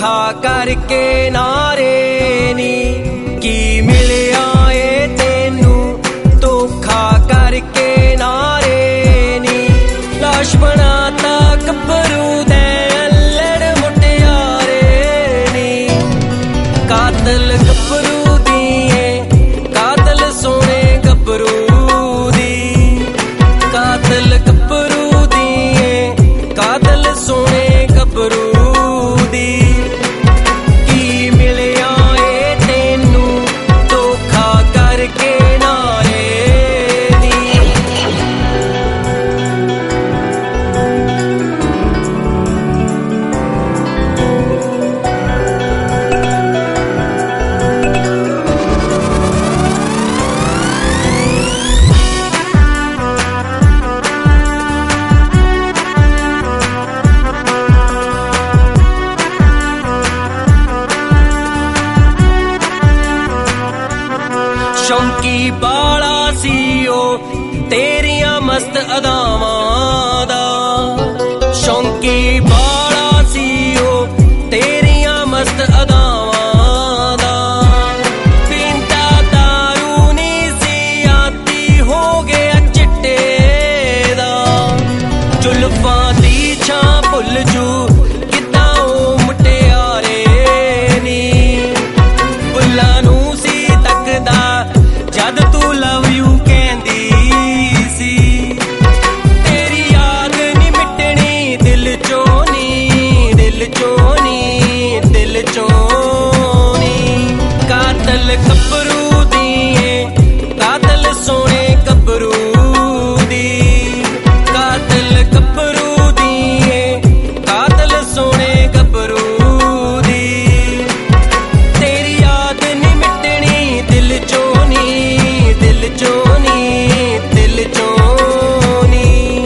धोखा करके नारे नी की मिलिया ए तेनू धोखा करके नारे नी लाश बनाता गब्बरू दे अल्लड़ मुटियारे नी कातल गब्बरू दिए कातल सोने गब्बरू दी कातल गब्बरू दिए कातल सोने गब्बरू शौकी बाला सी ओ तेरिया मस्त अदावां दा शौकी बाला सी ओ तेरिया मस्त अदावां दा पींदा दारू नी सी आती हो गया चिट्टे दा जुल्फां दी छां भुल जू किद्दां ओ मुटियारे नी बुल्लां नू सी तकदा जद तू लव यू कहंदी सी तेरी याद नी मिटनी दिल चों नी दिल चों नी दिल चों नी कातल गब्बरू दिए कातल सोने गब्बरू दी कातल गब्बरू दिए कातल सोने गब्बरू दी तेरी याद नी मिटनी दिल चों दिल चोनी दिल चोनी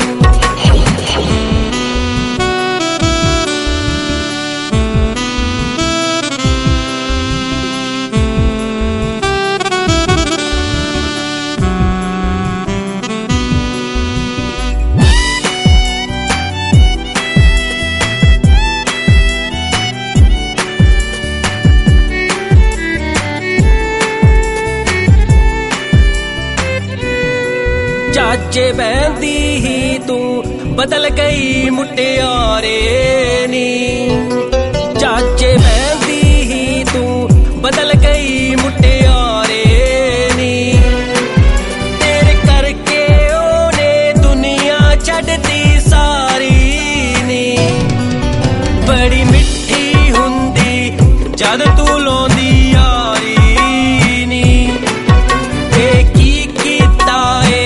चाचे बहंदी ही तू बदल गई मुटियारे नी चाचे बहंदी ही तू बदल गई मुटियारे नी तेरे करके ओने दुनिया छड्डती सारी नी बड़ी मिठी हुंदी जद तू लौंदी यारी नी ते की कीता ए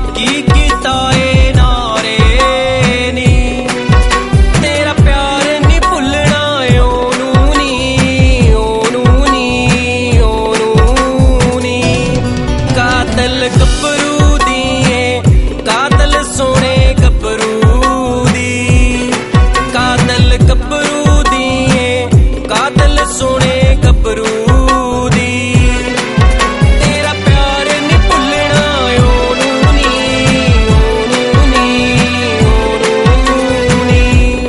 गब्बरू दिए कातल सोने गब्बरू दी कातल गब्बरू दिए कातल सोने गब्बरू दी तेरा प्यार नी भुलना ओनू नी ओनू नी ओनू नी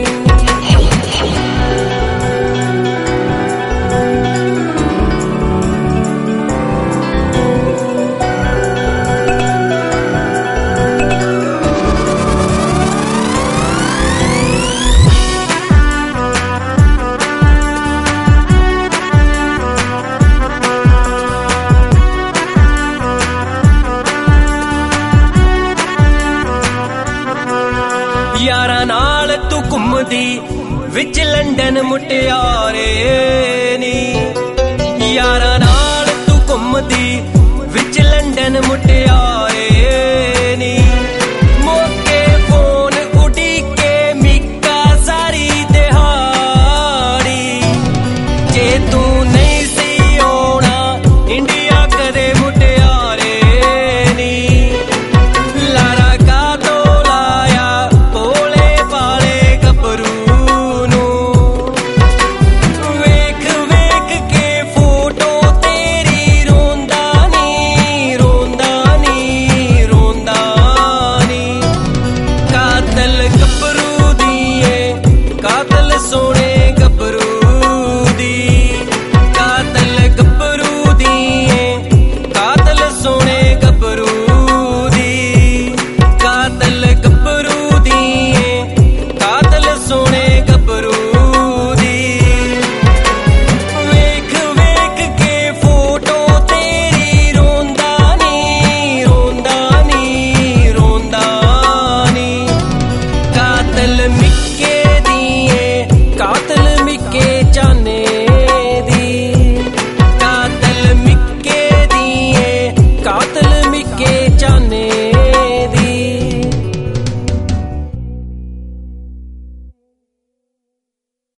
यारा नाल तू घुमदी विच लंडन मुटियारे नी यारा नाल तू घुमदी विच लंडन मुटियारे नी मौके फोन उड़ी के मिक्का सारी दिहाड़ी जे तू नहीं सी आउणा इंडिया कदे मुटियारे नी लारा का तो लाया भोले भाले गब्बरू नू वेख वेख के फोटो तेरी रोंदा नी रोंदा नी रोंदा नी कातल गब्बरू दिए कातल सोने